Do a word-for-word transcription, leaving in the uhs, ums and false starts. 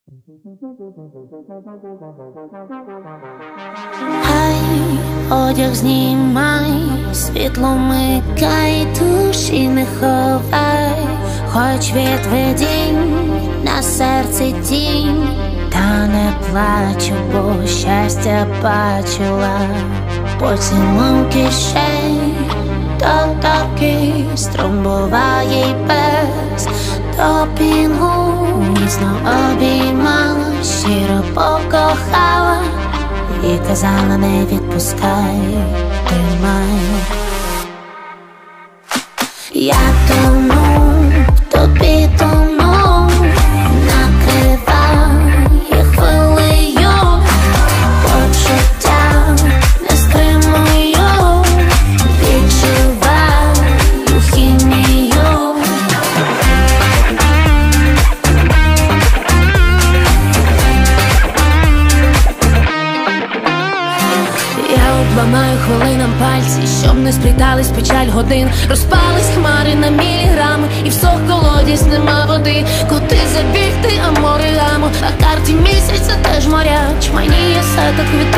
Хай одяг знімай, світло микай, душі не ховай, хоч від видінь на серці тінь, та не плачу, бо щастя бачила. Поцілунки ще то такий струм буває й без допінгу. Міцно обіймала, щиро покохала і казала не відпускай, тримай. Я тону, тобі тону, накриває хвилею, почуття не стримую, відчуваю хімію. Ламаю хвилинам пальці, щоб не сплітались печаль годин. Розпались хмари на міліграми, і всох колодязь нема води. Куди забігти, а море гамо, на карті місяця теж моря. Чманіє сеток від